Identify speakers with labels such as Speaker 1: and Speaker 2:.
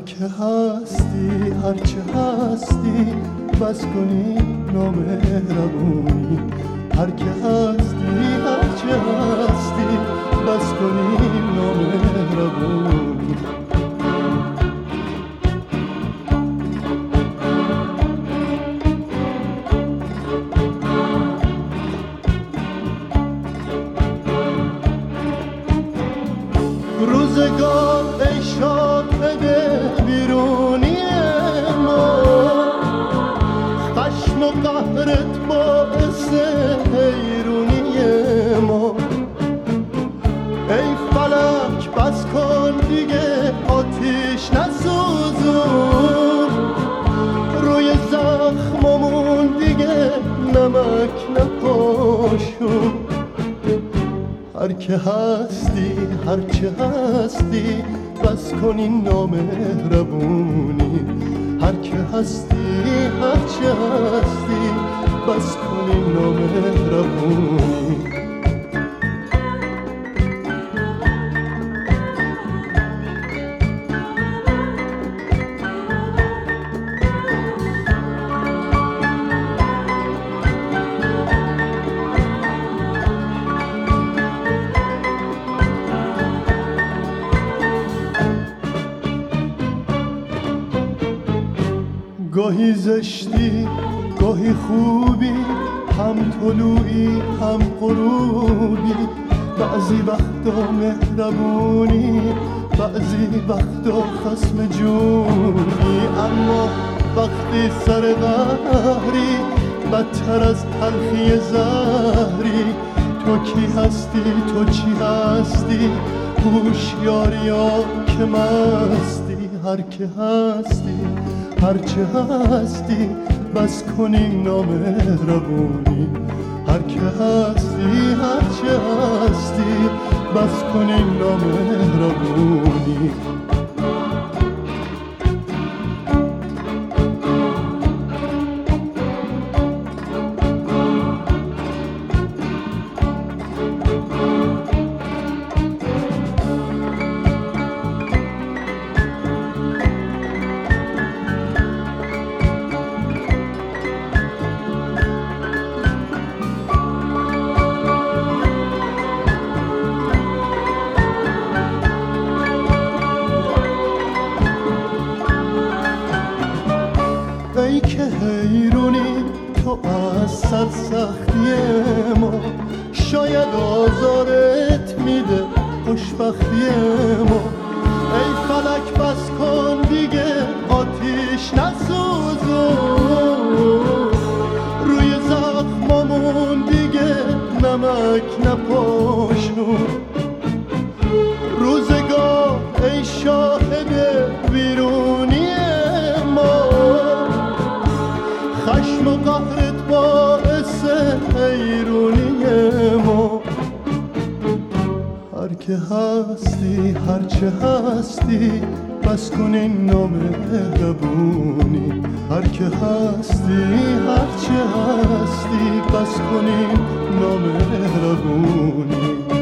Speaker 1: که هستی هرچه هستی بس کنی نامهربونی. هر که هستی هرچه هستی بس کنی نامهربونی. روزگار ای شاد بده بیرونی ما، خشم و قهرت باعث حیرونی ما. ای فلک بس کن دیگه آتیش نسوزون، روی زخممون دیگه نمک نپاشون. هر که هستی هرچه هستی بس کنی نامهربونی. هر که هستی هرچه هستی بس کنی نامهربونی. گاهی زشتی گاهی خوبی، هم طلوعی هم غروبی. بعضی وقتا مهربونی بعضی وقتا خصم جونی. اما وقتی سر قهری بدتر از تلخی زهری. تو کی هستی تو چی هستی هوشیاریا که مستی. هر که هستی هرچه هستی بس کنی نامهربونی. هر که هستی هرچه هستی بس کنی نامهربونی. ای که حیرونی تو از سرسختی ما، شاید آزارت میده خوشبختی ما. ای فلک بس کن دیگه آتیش نسوزون، روی زخممون دیگه نمک نپاشون. روزگار ای شاهد بیرونی ما، خشم و قهرت باعث حیرونی ما. هر که هستی هرچه هستی بس کنی نامهربونی. هر که هستی هرچه هستی بس کنی نامهربونی.